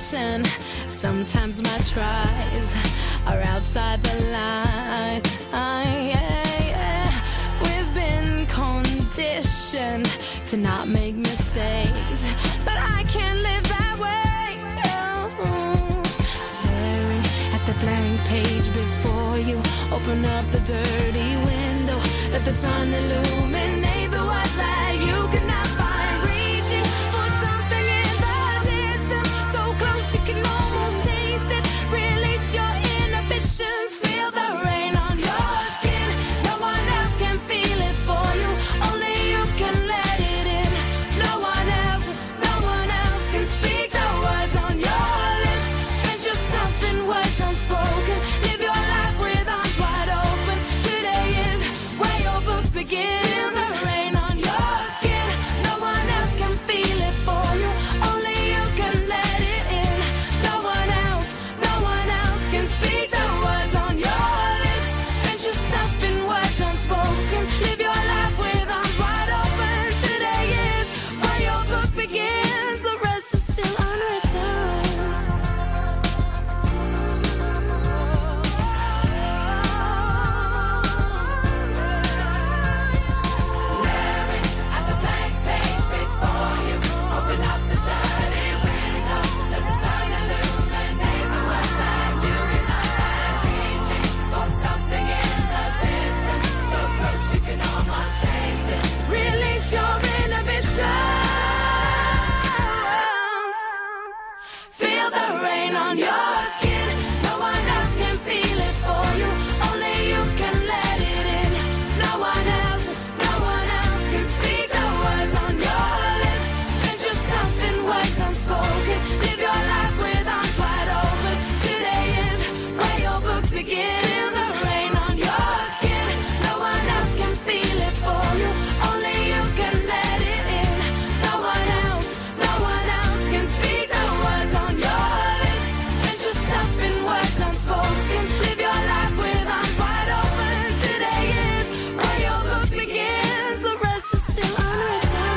condition. Sometimes my tries are outside the line. We've been conditioned to not make mistakes, but I can't live that way. No. Staring at the blank page before you, open up the dirty window, let the sun illuminate the words that you could not find. Reaching for something in the distance, so close you can almost taste it. Release your inhibitions, feel the rain on your skin. No one else can feel it for you, only you can let it in. No one else can speak the words on your lips. Drench yourself in words unspoken, live your life with arms wide open. Today is where your book begins. Feel the rain on your skin, no one else can feel it for you, only you can let it in. No one else can speak the words on your lips. Drench yourself in words unspoken, live your life with arms wide open. Today is where your book begins, the rest is still unwritten. Staring at the blank page before you, open up the dirty window, let the sun illuminate the words that you cannot find. Reaching for something in the distance, so close you can almost taste it. Release your inhibitions, feel the rain on your skin. No one else can feel it for you, only you can let it in. No one else can speak the words on your lips. Drench yourself in words unspoken, live your life with arms wide open. Today is where your book begins. Feel the rain on your skin, no one else can feel it for you, only you can let it in. No one else can speak the words on your lips. Drench yourself in words unspoken, live your life with arms wide open. Today is where your book begins, the rest is still unwritten.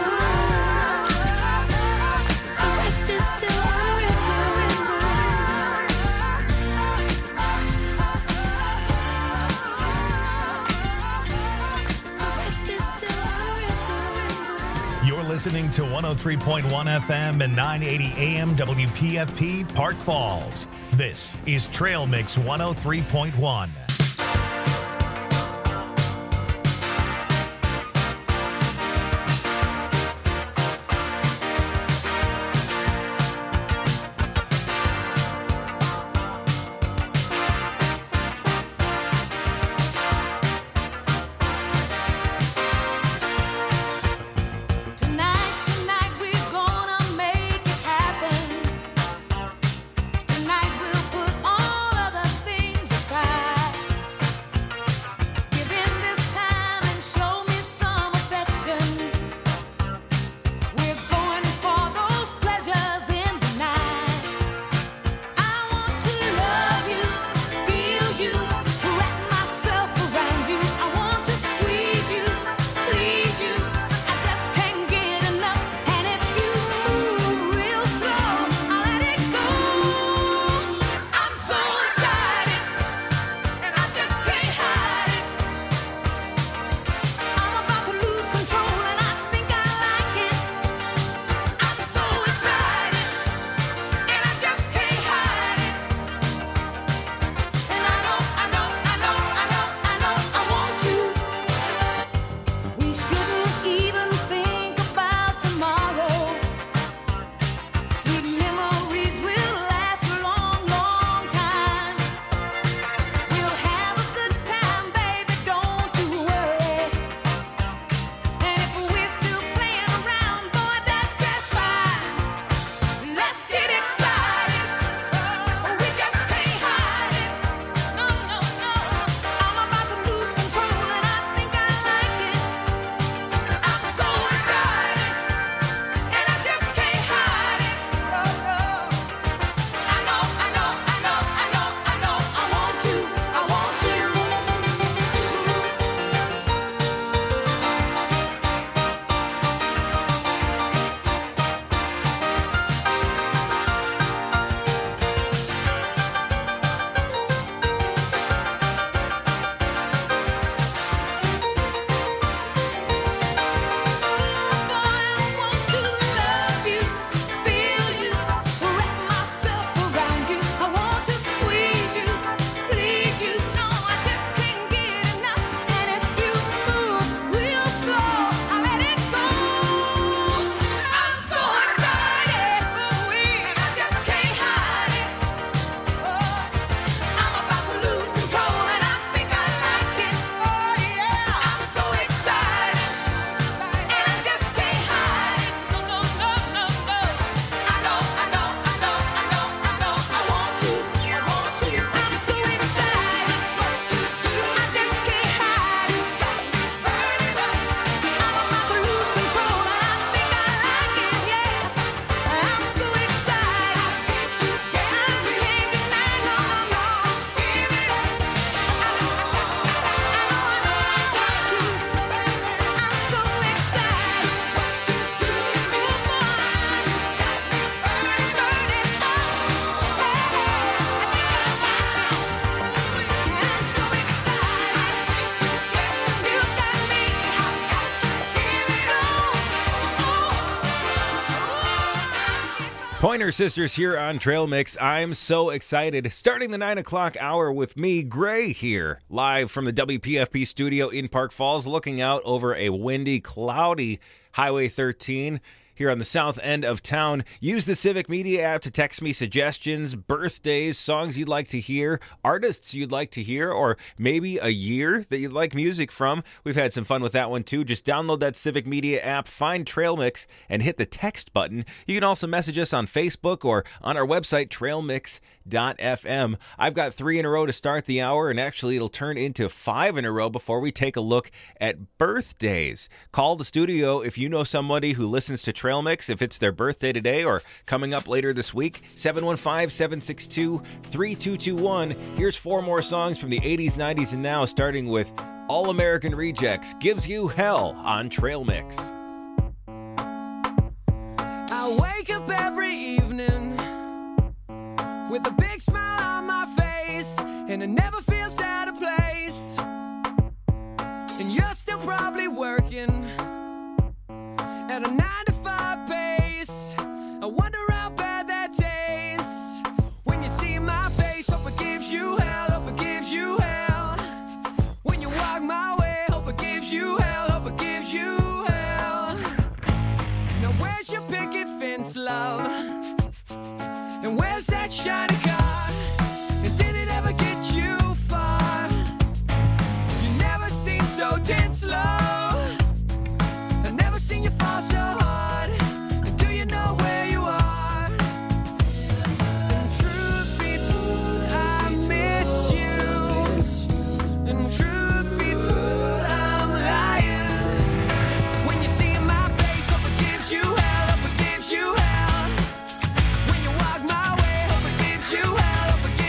The rest is still unwritten. The rest is still unwritten. You're listening to 103.1 FM and 980 AM WPFP Park Falls. This is Trail Mix 103.1. Tonight we're gonna make it happen. Tonight we'll put all of the things aside. Pointer Sisters here on Trail Mix. I'm so excited. Starting the 9 o'clock hour with me, Gray, here, live from the WPFP studio in Park Falls, looking out over a windy, cloudy Highway 13 here on the south end of town. Use the Civic Media app to text me suggestions, birthdays, songs you'd like to hear, artists you'd like to hear, or maybe a year that you'd like music from. We've had some fun with that one too. Just download that Civic Media app, find Trail Mix, and hit the text button. You can also message us on Facebook or on our website, trailmix.fm. I've got 3 in a row to start the hour, and actually it'll turn into 5 in a row before we take a look at birthdays. Call the studio if you know somebody who listens to Trail Mix, if it's their birthday today or coming up later this week. 715-762-3221. Here's 4 more songs from the 80s, 90s, and now, starting with All American Rejects, Gives You Hell on Trail Mix. I wake up every evening with a big smile on my face, and it never feels out of place. And you're still probably working at a 9-to-5 pace. I wonder how bad that tastes when you see my face. Hope it gives you hell, hope it gives you hell. When you walk my way, hope it gives you hell, hope it gives you hell. Now where's your picket fence, love? And where's that shiny car? And did it ever get you far? You never seem so tense, love. I've never seen you fall so hard. And do you know where you are? And truth be told, I miss you. And truth be told, I'm lying. When you see my face, hope it gives you hell, hope it gives you hell. When you walk my way, hope it gives you hell, hope it gives you hell.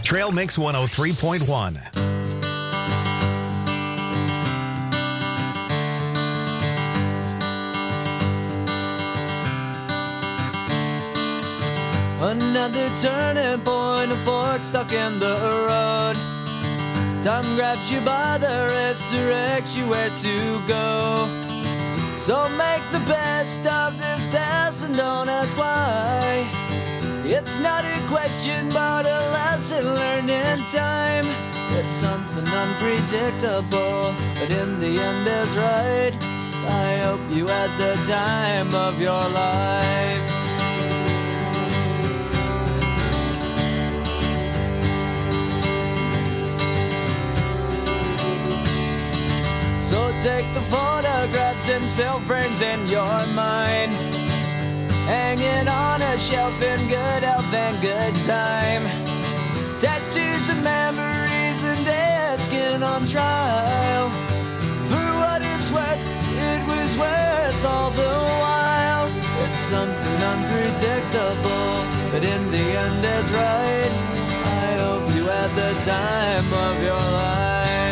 Trail Mix 103.1. Another turning point, a fork stuck in the road. Time grabs you by the wrist, directs you where to go. So make the best of this test and don't ask why. It's not a question but a lesson learned in time. It's something unpredictable, but in the end is right. I hope you had the time of your life. So take the photographs and still frames in your mind, hanging on a shelf in good health and good time. Tattoos of memories and dead skin on trial. For what it's worth, it was worth all the while. It's something unpredictable, but in the end is right. I hope you had the time of your life.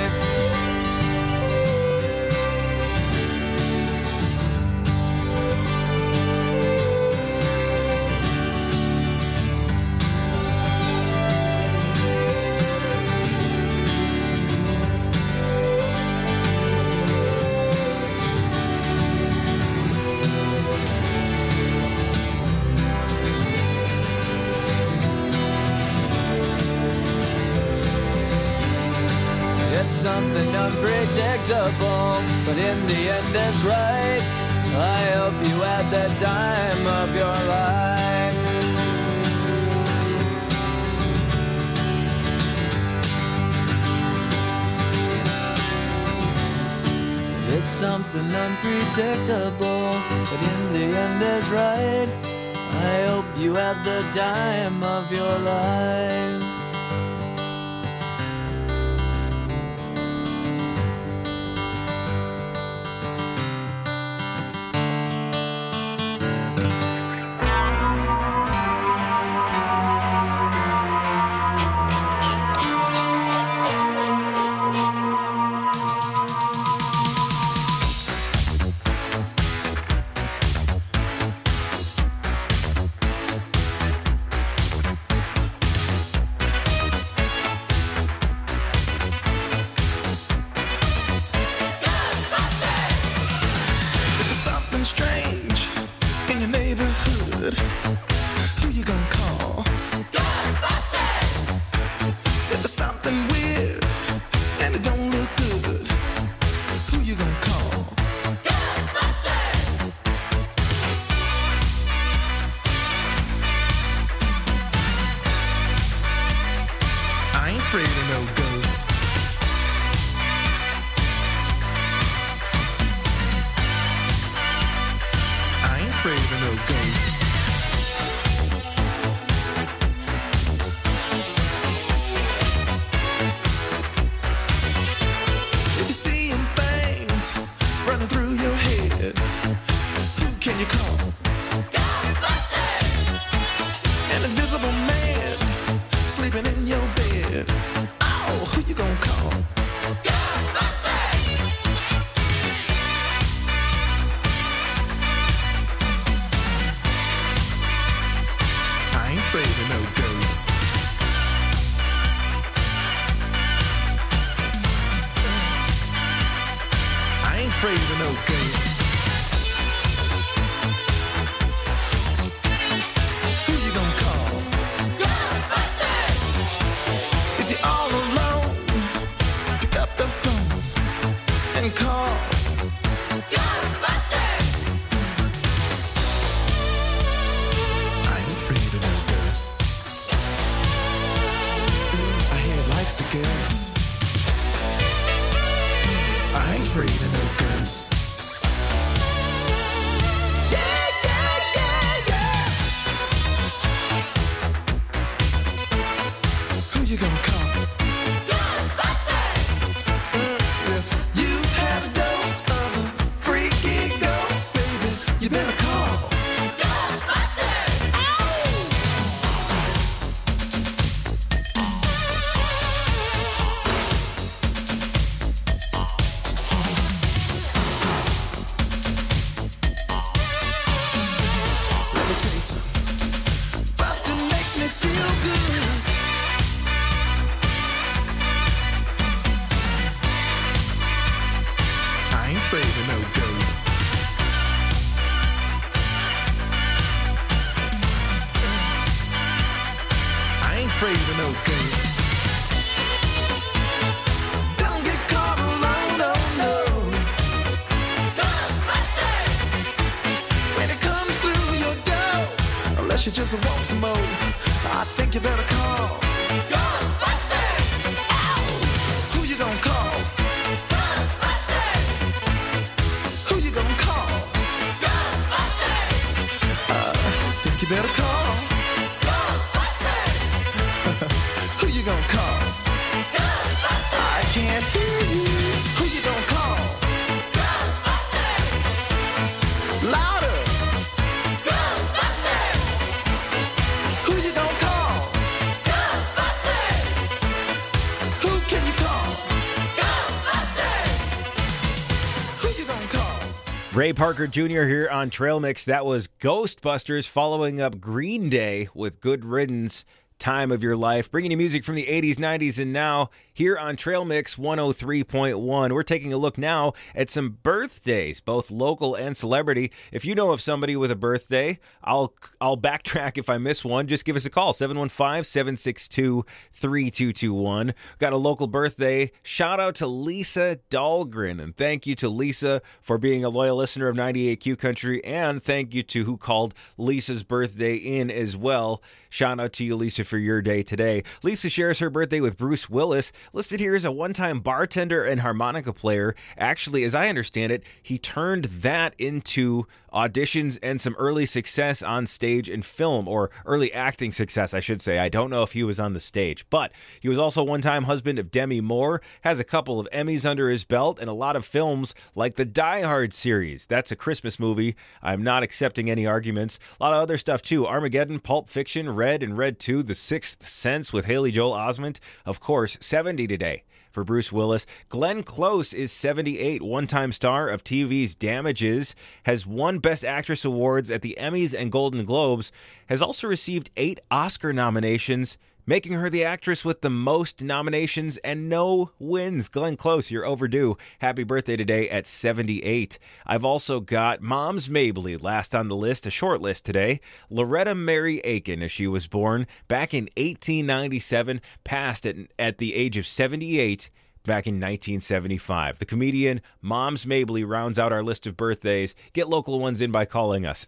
Something unpredictable, but in the end it's right. I hope you had the time of your life. It's something unpredictable, but in the end is right. I hope you had the time of your life. afraid of no ghosts. I ain't afraid of no ghosts. Don't get caught alone, oh no. Ghostbusters! When it comes through your door, unless you just want some more, I think you better call Ghostbusters! Ow! Who you gonna call? Ghostbusters! Who you gonna call? Ghostbusters! Think you better call Who you gonna call? Ghostbusters! I can't hear you. Who you gonna call? Ghostbusters! Louder! Ghostbusters! Who you gonna call? Ghostbusters! Who can you call? Ghostbusters! Who you gonna call? Ray Parker Jr. here on Trail Mix. That was Ghostbusters, following up Green Day with Good Riddance. Time of your life, bringing you music from the 80s, 90s, and now here on Trail Mix 103.1. We're taking a look now at some birthdays, both local and celebrity. If you know of somebody with a birthday, I'll backtrack if I miss one. Just give us a call, 715-762-3221. Got a local birthday. Shout out to Lisa Dahlgren, and thank you to Lisa for being a loyal listener of 98Q Country, and thank you to who called Lisa's birthday in as well. Shout out to you, Lisa, for your day today. Lisa shares her birthday with Bruce Willis, listed here as a one-time bartender and harmonica player. Actually, as I understand it, he turned that into auditions and some early success on stage and film, or early acting success, I should say. I don't know if he was on the stage, but he was also a one-time husband of Demi Moore, has a couple of Emmys under his belt, and a lot of films like the Die Hard series. That's a Christmas movie. I'm not accepting any arguments. A lot of other stuff, too. Armageddon, Pulp Fiction, Red and Red 2, The Sixth Sense with Haley Joel Osment. Of course, 70 today for Bruce Willis. Glenn Close is 78, one-time star of TV's Damages, has won Best Actress awards at the Emmys and Golden Globes, has also received 8 Oscar nominations, making her the actress with the most nominations and no wins. Glenn Close, you're overdue. Happy birthday today at 78. I've also got Moms Mabley last on the list, a short list today. Loretta Mary Aiken, as she was born back in 1897, passed at the age of 78 back in 1975. The comedian Moms Mabley rounds out our list of birthdays. Get local ones in by calling us,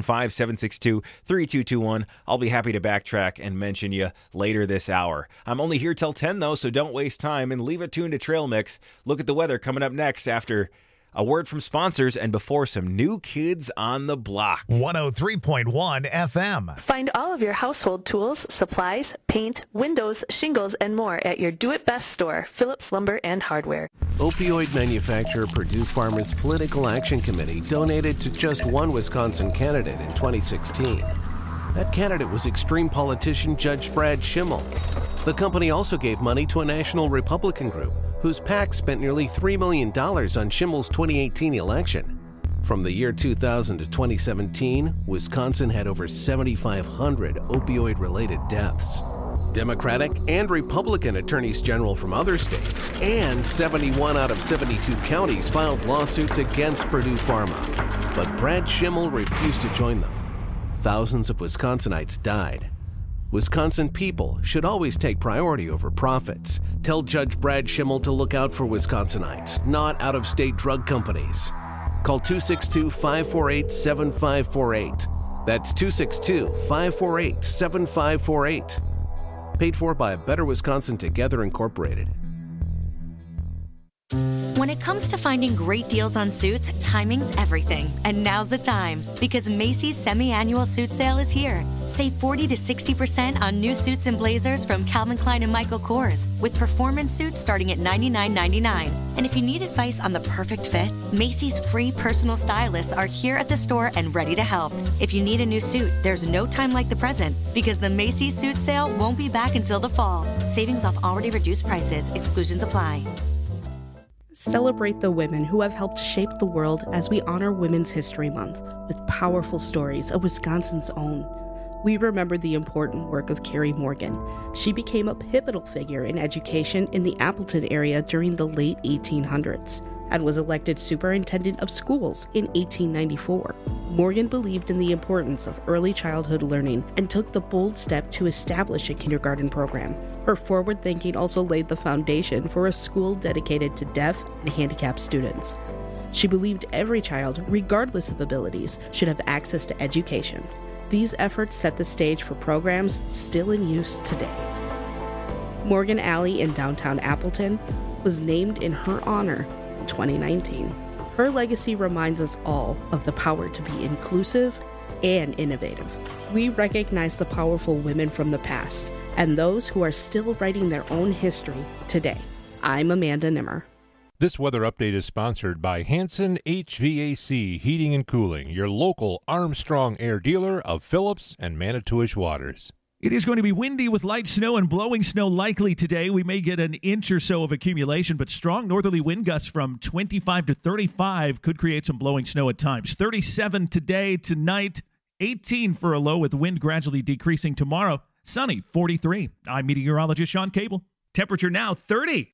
715-762-3221. I'll be happy to backtrack and mention you later this hour. I'm only here till 10, though, so don't waste time and leave it tuned to Trail Mix. Look at the weather coming up next after a word from sponsors and before some New Kids on the Block. 103.1 FM. Find all of your household tools, supplies, paint, windows, shingles, and more at your do-it-best store, Phillips Lumber and Hardware. Opioid manufacturer Purdue Pharma's Political Action Committee donated to just one Wisconsin candidate in 2016. That candidate was extreme politician Judge Brad Schimmel. The company also gave money to a national Republican group whose PAC spent nearly $3 million on Schimmel's 2018 election. From the year 2000 to 2017, Wisconsin had over 7,500 opioid-related deaths. Democratic and Republican attorneys general from other states and 71 out of 72 counties filed lawsuits against Purdue Pharma. But Brad Schimmel refused to join them. Thousands of Wisconsinites died. Wisconsin people should always take priority over profits. Tell Judge Brad Schimmel to look out for Wisconsinites, not out-of-state drug companies. Call 262-548-7548. That's 262-548-7548. Paid for by Better Wisconsin Together Incorporated. When it comes to finding great deals on suits, timing's everything. And now's the time, because Macy's semi-annual suit sale is here. Save 40 to 60% on new suits and blazers from Calvin Klein and Michael Kors, with performance suits starting at $99.99. And if you need advice on the perfect fit, Macy's free personal stylists are here at the store and ready to help. If you need a new suit, there's no time like the present, because the Macy's suit sale won't be back until the fall. Savings off already reduced prices. Exclusions apply. Celebrate the women who have helped shape the world as we honor Women's History Month with powerful stories of Wisconsin's own. We remember the important work of Carrie Morgan. She became a pivotal figure in education in the Appleton area during the late 1800s. and was elected superintendent of schools in 1894. Morgan believed in the importance of early childhood learning and took the bold step to establish a kindergarten program. Her forward thinking also laid the foundation for a school dedicated to deaf and handicapped students. She believed every child, regardless of abilities, should have access to education. These efforts set the stage for programs still in use today. Morgan Alley in downtown Appleton was named in her honor in 2019. Her legacy reminds us all of the power to be inclusive and innovative. We recognize the powerful women from the past and those who are still writing their own history today. I'm Amanda Nimmer. This weather update is sponsored by Hanson HVAC Heating and Cooling, your local Armstrong Air dealer of Phillips and Manitowish Waters. It is going to be windy with light snow and blowing snow likely today. We may get an inch or so of accumulation, but strong northerly wind gusts from 25 to 35 could create some blowing snow at times. 37 today, tonight, 18 for a low with wind gradually decreasing tomorrow. Sunny, 43. I'm meteorologist Sean Cable. Temperature now 30.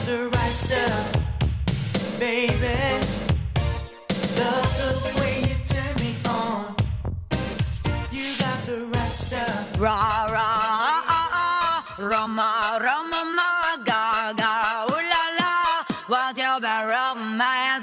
the right stuff, baby. Love the way you turn me on. You got the right stuff. Ra ra, Roma, Roma, ma, ga ga, ooh la la. What's your bad romance?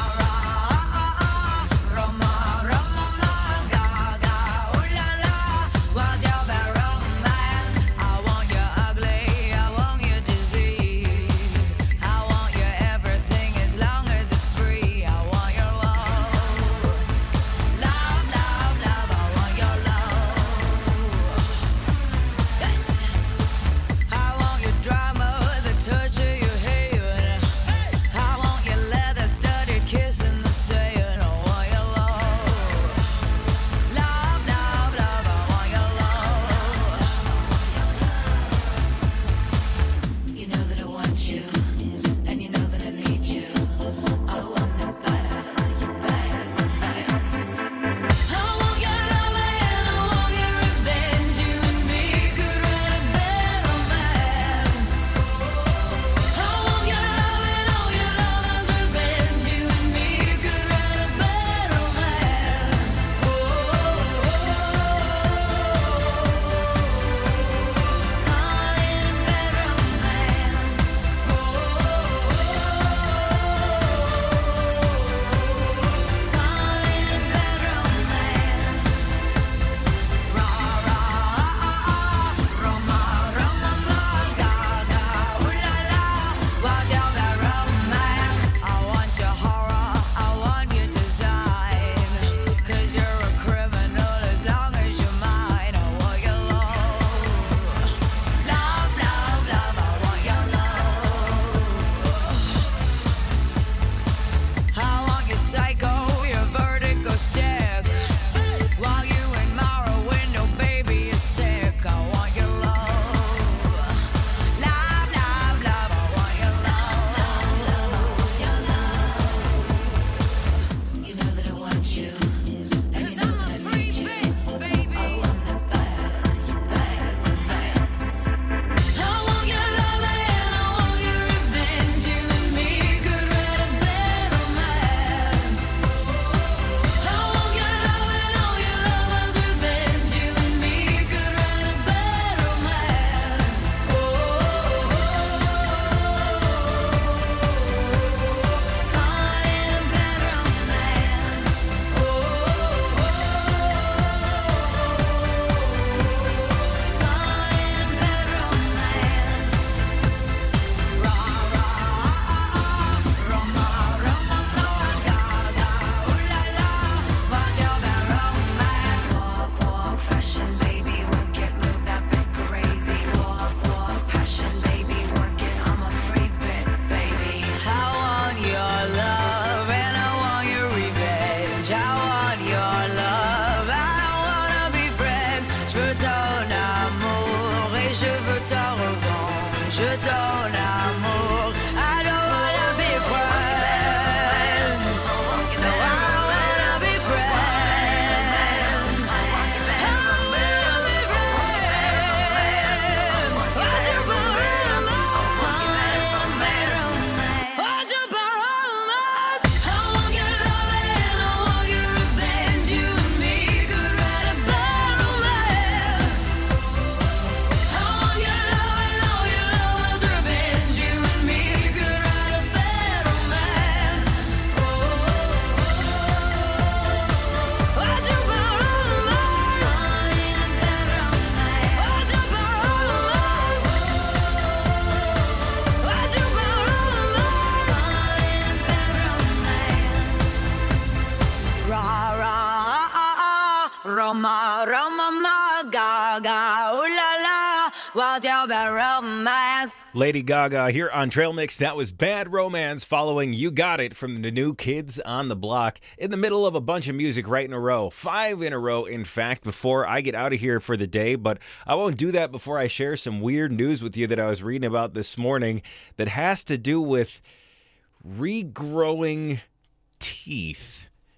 Roma, Roma, ma, Gaga, ooh la la, what's your bad romance? Lady Gaga here on Trail Mix. That was Bad Romance following You Got It from the New Kids on the Block. In the middle of a bunch of music right in a row. 5 in a row, in fact, before I get out of here for the day. But I won't do that before I share some weird news with you that I was reading about this morning that has to do with regrowing teeth.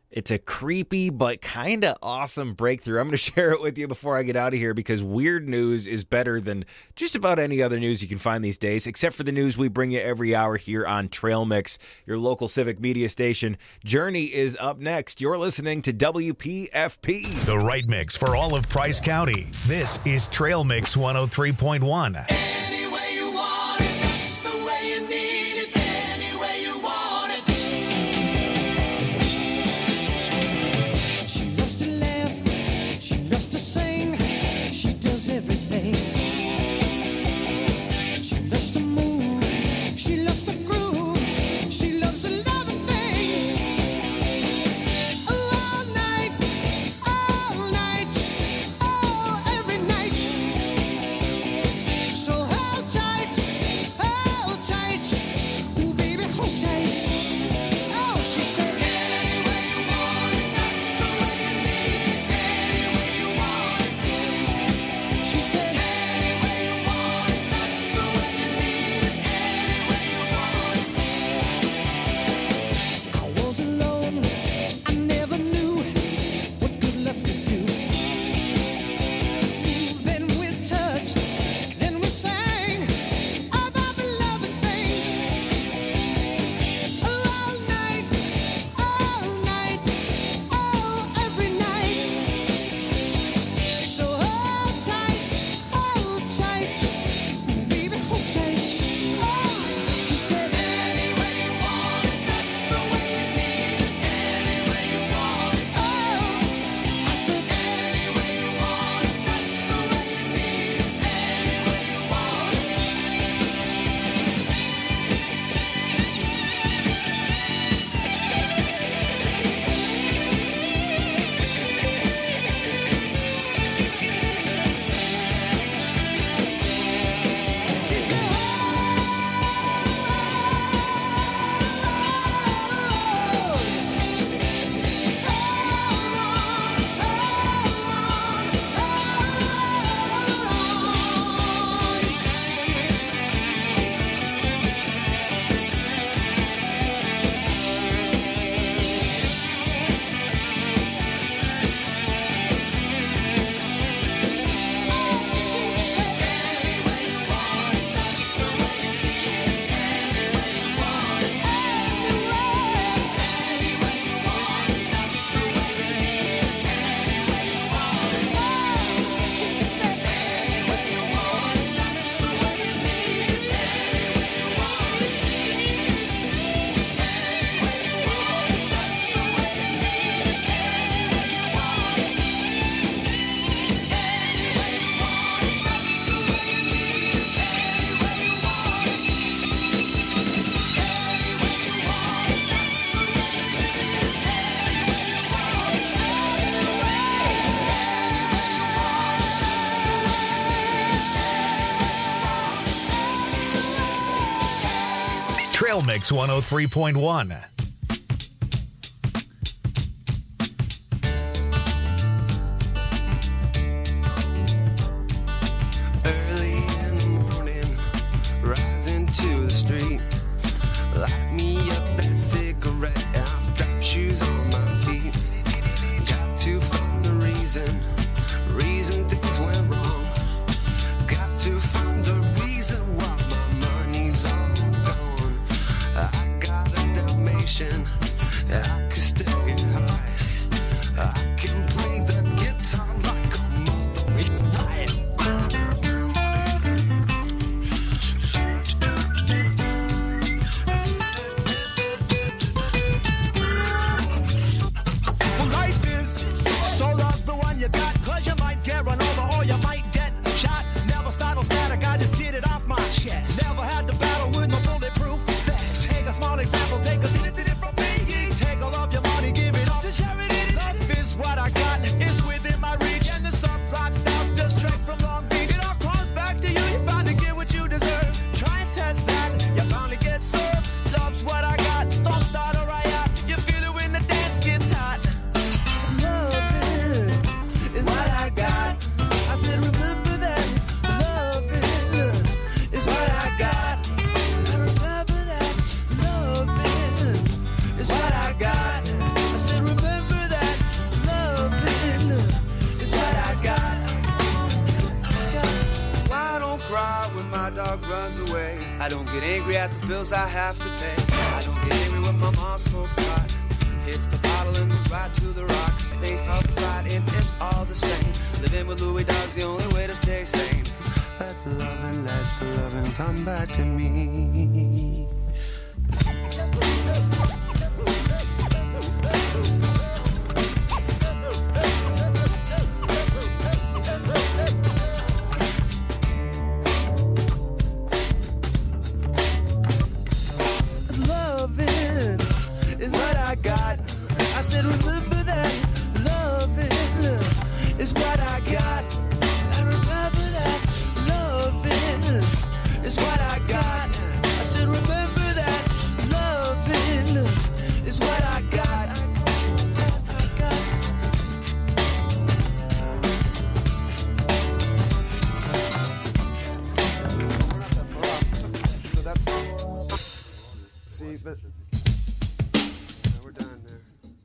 It's a creepy but kind of awesome breakthrough. I'm going to share it with you before I get out of here because weird news is better than just about any other news you can find these days, except for the news we bring you every hour here on Trail Mix, your local civic media station. Journey is up next. You're listening to WPFP. The right mix for all of Price County. This is Trail Mix 103.1. Any way you want it, that's the way you need it. Any way you want it. She loves to laugh, she loves to sing, she does everything. She loves to move, she loves to groove, she loves a lot of things. All night, oh, every night. So hold tight, ooh baby, hold tight. Oh, she said, any way you want it, that's the way you need it. Any way you want it. She said, any way you want it, that's the way you need it. Any way you want it. I was alone, I never knew what good love could do. Then we touched, then we sang about the loving things. All night, oh, every night. So hold tight, baby, hold tight. Oh, she said, any way you want it, that's the way you need it. Any way you want it. Oh, I said, any way you want it, that's the way you need it. Any way you want it. She said, Trail Mix 103.1. Early in the morning, rising to the street. Light me up that cigarette, I'll strap shoes on my feet. Got to find a reason things went wrong. Got to find a reason why my money's all gone. I got a Dalmatian, I could still get high. I can play the guitar like a mother. Well, life is so rough, the one you got, 'cause you might get run over or you might get shot. Never start no static, I just get it off my chest. Never had to battle with no bulletproof vest. Take a small example, take a from me. Take all of your money, give it all to charity. Love is what angry at the bills I have to pay. I don't get angry when my mom smokes pot. Hits the bottle and goes right to the rock. Think of fighting, it's all the same. Living with Louis Dog's the only way to stay sane. Let the loving come back to me. Loving is what I got. I said remember that. Loving is what I got. I remember that. Loving is what I got. I said remember that. Loving is what I got. So that's see, but we're done there.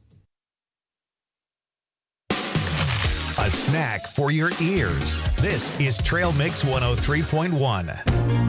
A snack for your ears. This is Trail Mix 103.1.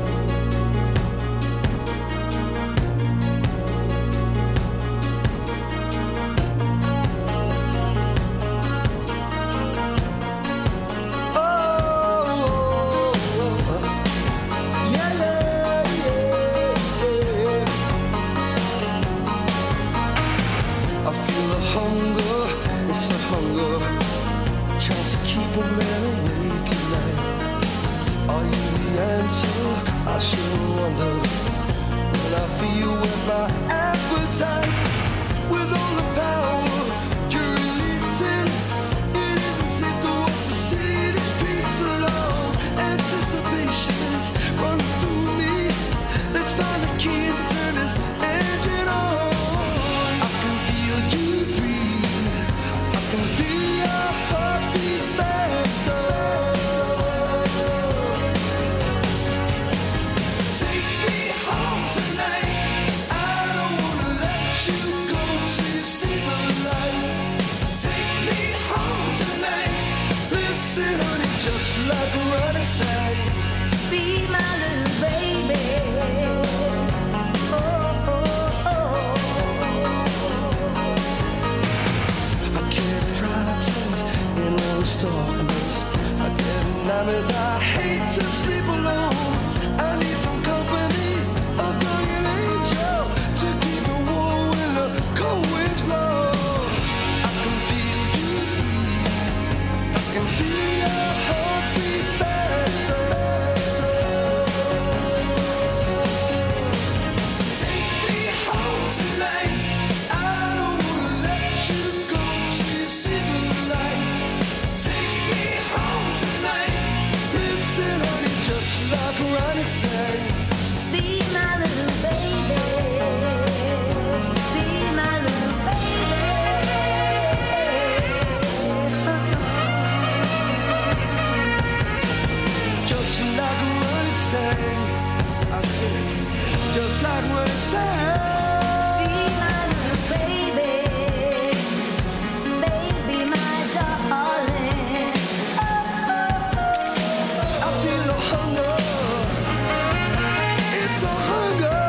I feel a hunger, it's a hunger, tries to keep a man awake at night. Are you the answer? I sure wonder. When I feel with my appetite, with all the power you're releasing, it isn't safe to walk the city streets alone. Anticipations running through me. Let's find the key and turn this engine on. I can feel you breathe. I can feel your heartbeat faster. Take me home tonight. I don't wanna let you go till you see the light. Take me home tonight. Listen, honey, just like a running sight. Be my little baby. I get fried toast in all stars. I get nightmares. I hate to sleep alone. I need some company, a guardian angel to keep me warm when the cold winds blow. I can feel you breathe. I can feel your heartbeat faster. Take me home tonight. I don't wanna let you go till you see the light. Take me home tonight. Listen, honey, just like Ronnie sang. Be my little baby. Be my little baby. Just like Ronnie sang. I said, just like Ronnie sang. Be my little baby. Baby, my darling. I feel a hunger. It's a hunger.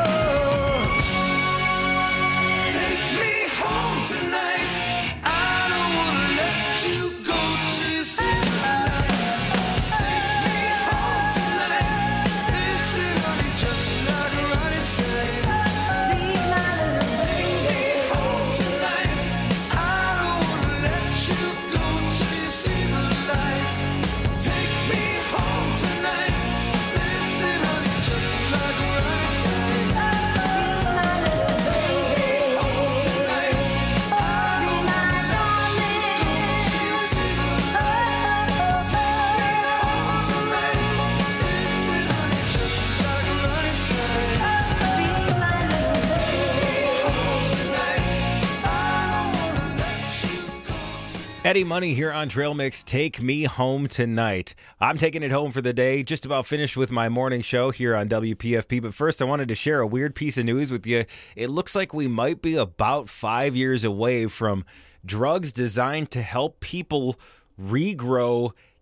Take me home tonight. I don't wanna let you go till you see the light. Take me home tonight. Listen, honey, just like Ronnie said. Be my little baby. Take me home tonight. I don't wanna let you go till you see the light. Take me home tonight. Listen, honey, just like Ronnie said. Be my little baby. Home tonight. I don't wanna let you go till you see the light. Take me home tonight. Listen, honey, just like Ronnie said. Be my little baby. Home tonight. I don't wanna let you go. Eddie Money here on Trail Mix. Take me home tonight. I'm taking it home for the day. Just about finished with my morning show here on WPFP. But first, I wanted to share a weird piece of news with you. It looks like we might be about 5 years away from drugs designed to help people regrow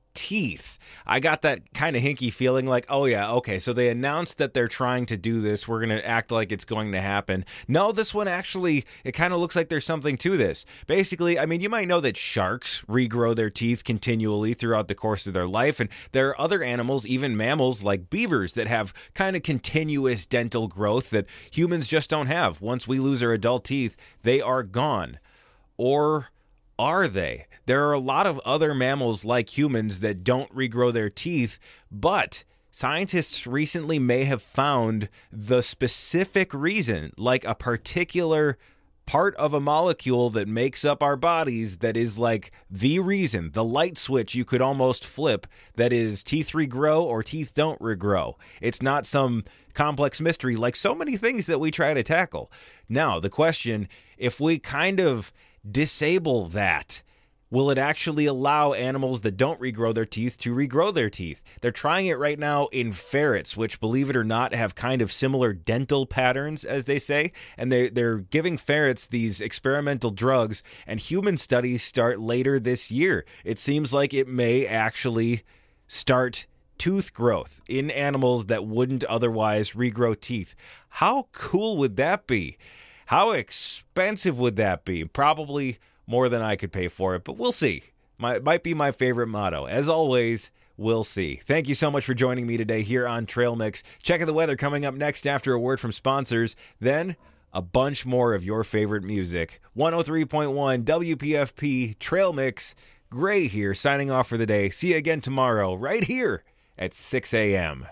teeth. I got that kind of hinky feeling like, oh yeah, okay, so they announced that they're trying to do this. We're going to act like it's going to happen. No, this one actually, it kind of looks like there's something to this. Basically, I mean, you might know that sharks regrow their teeth continually throughout the course of their life, and there are other animals, even mammals like beavers, that have kind of continuous dental growth that humans just don't have. Once we lose our adult teeth, they are gone. Or are they? There are a lot of other mammals like humans that don't regrow their teeth, but scientists recently may have found the specific reason, like a particular part of a molecule that makes up our bodies that is like the reason, the light switch you could almost flip, that is teeth regrow or teeth don't regrow. It's not some complex mystery like so many things that we try to tackle. Now, the question, if we kind of disable that, will it actually allow animals that don't regrow their teeth to regrow their teeth? They're trying it right now in ferrets, which, believe it or not, have kind of similar dental patterns, as they say. And they're giving ferrets these experimental drugs, and human studies start later this year. It seems like it may actually start tooth growth in animals that wouldn't otherwise regrow teeth. How cool would that be? How expensive would that be? Probably more than I could pay for it, but we'll see. Might be my favorite motto. As always, we'll see. Thank you so much for joining me today here on Trail Mix. Checking the weather coming up next after a word from sponsors. Then a bunch more of your favorite music. 103.1 WPFP Trail Mix. Gray here, signing off for the day. See you again tomorrow, right here at 6 a.m.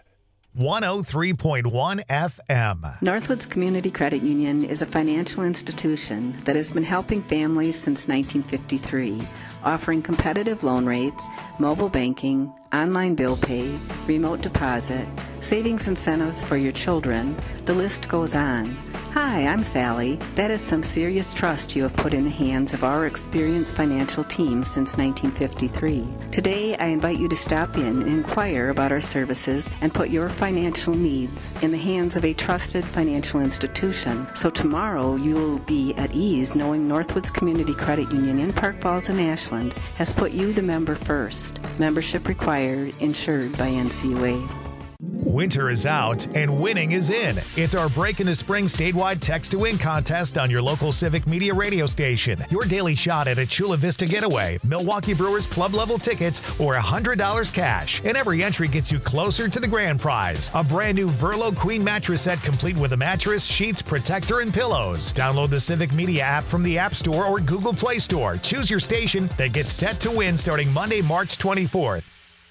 103.1 FM. Northwoods Community Credit Union is a financial institution that has been helping families since 1953, offering competitive loan rates, mobile banking, online bill pay, remote deposit, savings incentives for your children. The list goes on. Hi, I'm Sally. That is some serious trust you have put in the hands of our experienced financial team since 1953. Today, I invite you to stop in and inquire about our services and put your financial needs in the hands of a trusted financial institution. So tomorrow, you will be at ease knowing Northwoods Community Credit Union in Park Falls and Ashland has put you, the member, first. Membership required, insured by NCUA. Winter is out and winning is in. It's our Break into Spring statewide Text to Win contest on your local Civic Media radio station. Your daily shot at a Chula Vista getaway, Milwaukee Brewers club level tickets, or $100 cash. And every entry gets you closer to the grand prize. A brand new Verlo Queen mattress set complete with a mattress, sheets, protector, and pillows. Download the Civic Media app from the App Store or Google Play Store. Choose your station, then get set to win starting Monday, March 24th.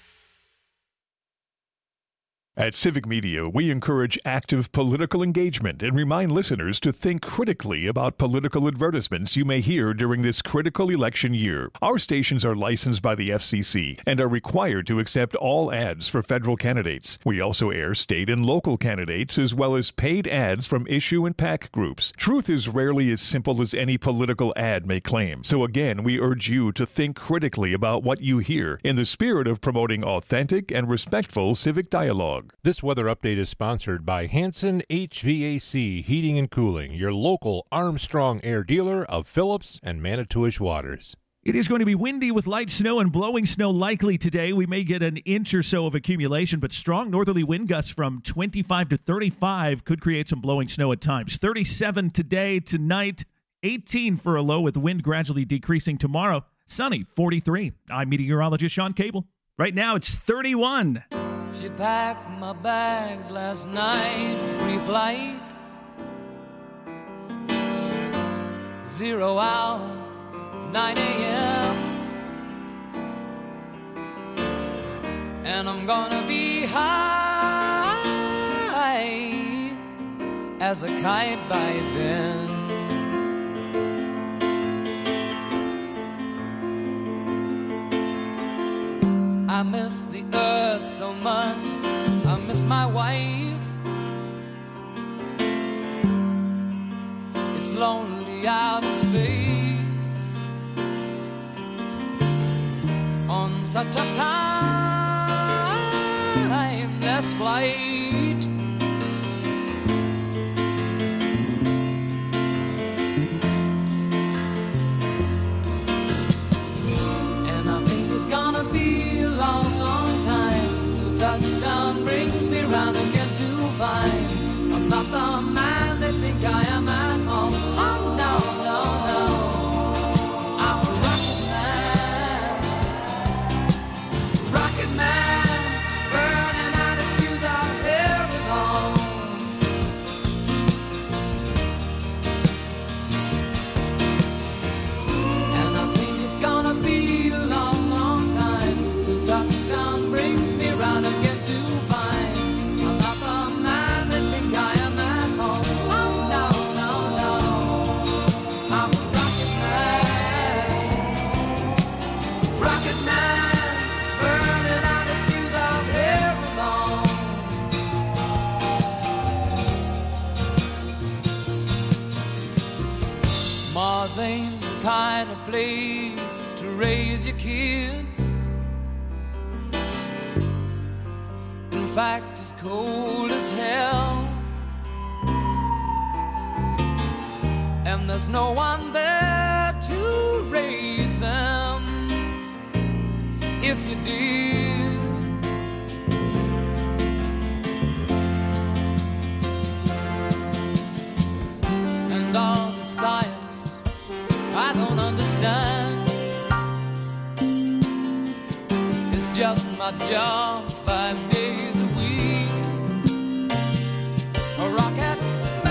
At Civic Media, we encourage active political engagement and remind listeners to think critically about political advertisements you may hear during this critical election year. Our stations are licensed by the FCC and are required to accept all ads for federal candidates. We also air state and local candidates as well as paid ads from issue and PAC groups. Truth is rarely as simple as any political ad may claim. So again, we urge you to think critically about what you hear in the spirit of promoting authentic and respectful civic dialogue. This weather update is sponsored by Hanson HVAC Heating and Cooling, your local Armstrong Air dealer of Phillips and Manitowish Waters. It is going to be windy with light snow and blowing snow likely today. We may get an inch or so of accumulation, but strong northerly wind gusts from 25 to 35 could create some blowing snow at times. 37 today, tonight, 18 for a low with wind gradually decreasing tomorrow. Sunny, 43. I'm meteorologist Sean Cable. Right now, it's 31. She packed my bags last night, pre-flight. 0 hour, 9 a.m. And I'm gonna be high as a kite by then. I miss the earth so much, I miss my wife. It's lonely out in space on such a timeless flight. And I think it's gonna be a long Ours ain't the kind of place to raise your kids. In fact, it's cold as hell, and there's no one there to raise them if you did. And all the science I don't understand, it's just my job 5 days a week. A rocket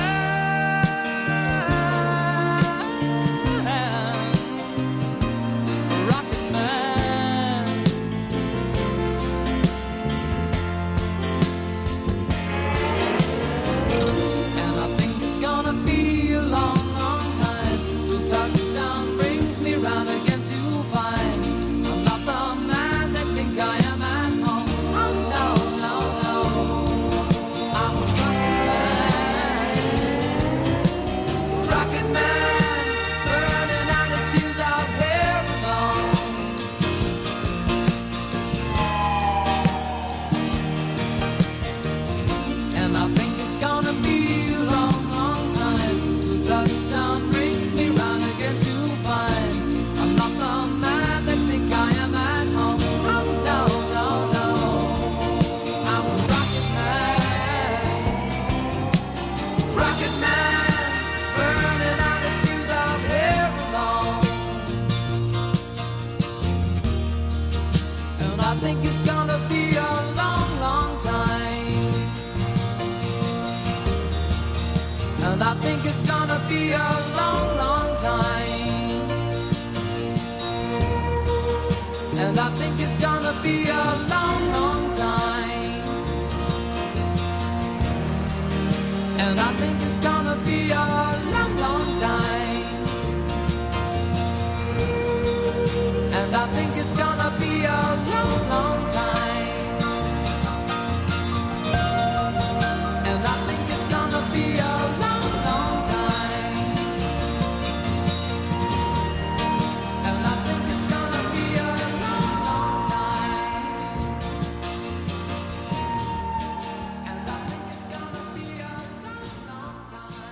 be a long, long time. And I think it's gonna be a long, long time. And I think it's gonna be a long, long time. And I think it's gonna be a long, long time. And I think it's gonna be a long, long time. And I think it's gonna be a long, long time. And I think it's gonna be a long, long time.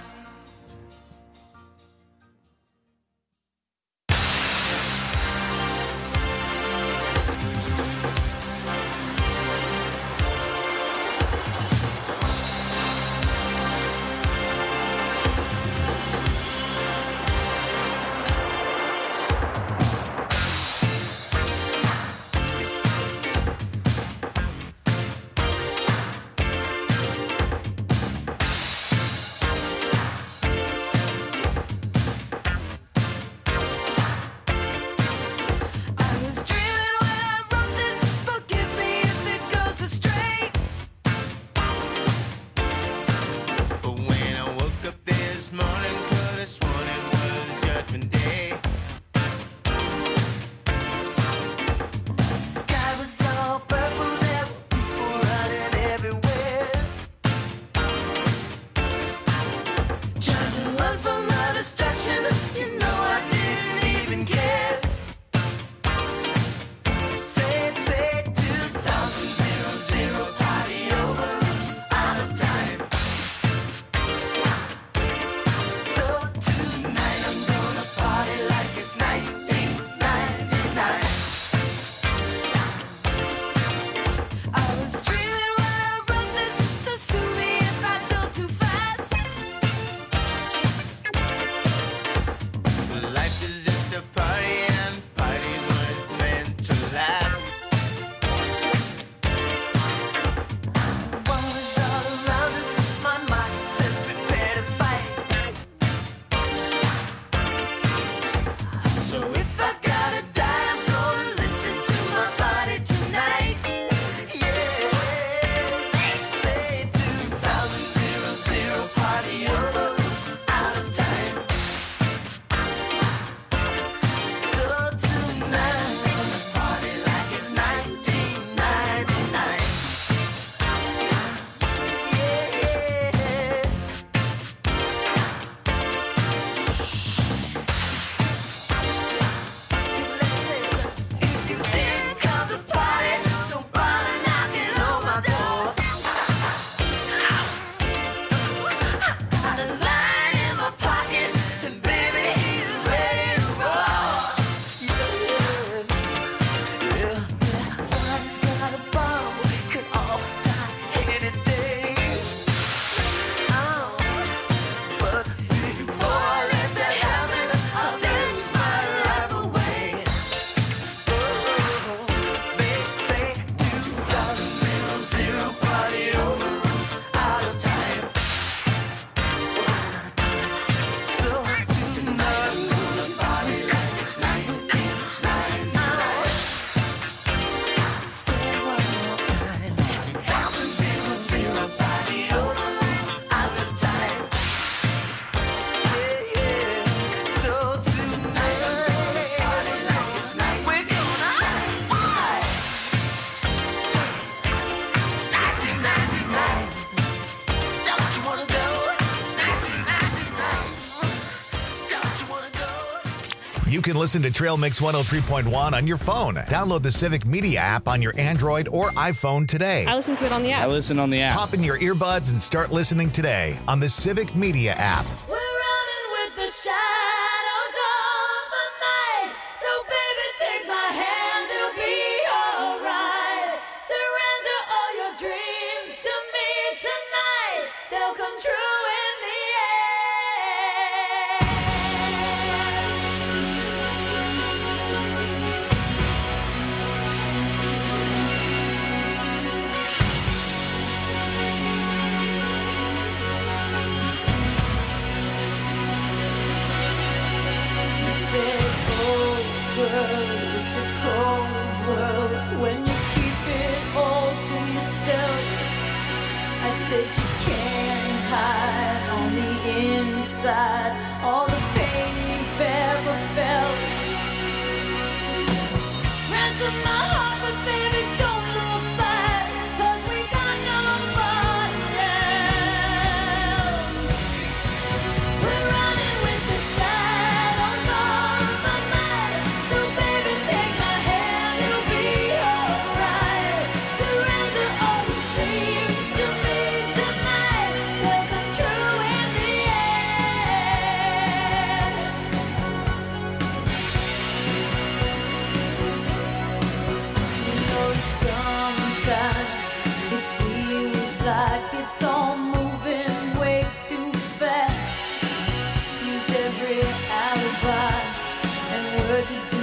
You can listen to Trail Mix 103.1 on your phone. Download the Civic Media app on your Android or iPhone today. I listen to it on the app. I listen on the app. Pop in your earbuds and start listening today on the Civic Media app. We're running with the shadows of the night. So baby, take my hand, it'll be alright. Surrender all your dreams to me tonight. They'll come true in the it's a cold world when you keep it all to yourself. I said you can't hide on the inside all the pain you've ever felt. Ransom my heart, but baby, don't look back, 'cause we got nobody else. We're running with the shadows of the night. So baby, take my hand, it'll be alright. Surrender all your dreams to me tonight. They'll come true in the end. You know, sometimes it feels like it's all moving way too fast. Use every alibi and word to